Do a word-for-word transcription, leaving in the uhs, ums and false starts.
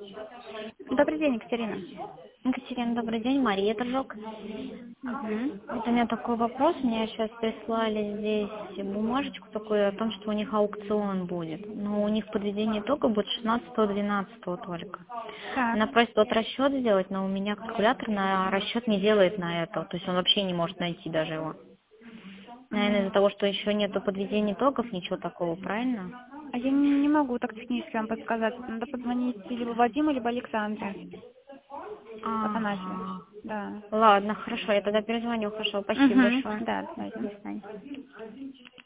Добрый день, Екатерина. Екатерина, добрый день. Мария Торжок. Угу. Вот у меня такой вопрос. Мне сейчас прислали здесь бумажечку такую о том, что у них аукцион будет. Но у них подведение итога будет шестнадцатого двенадцатого только. Так. Она просит вот расчет сделать, но у меня калькулятор на расчет не делает на это. То есть он вообще не может найти даже его. Наверное, из-за того, что еще нету подведения итогов, ничего такого, правильно? А я не, не могу так технически вам подсказать. Надо позвонить либо Вадиму, либо Александре Афанасьеву. Ага. Да. Ладно, хорошо, я тогда перезвоню. Хорошо, спасибо Угу. большое. Да, давайте. До свидания.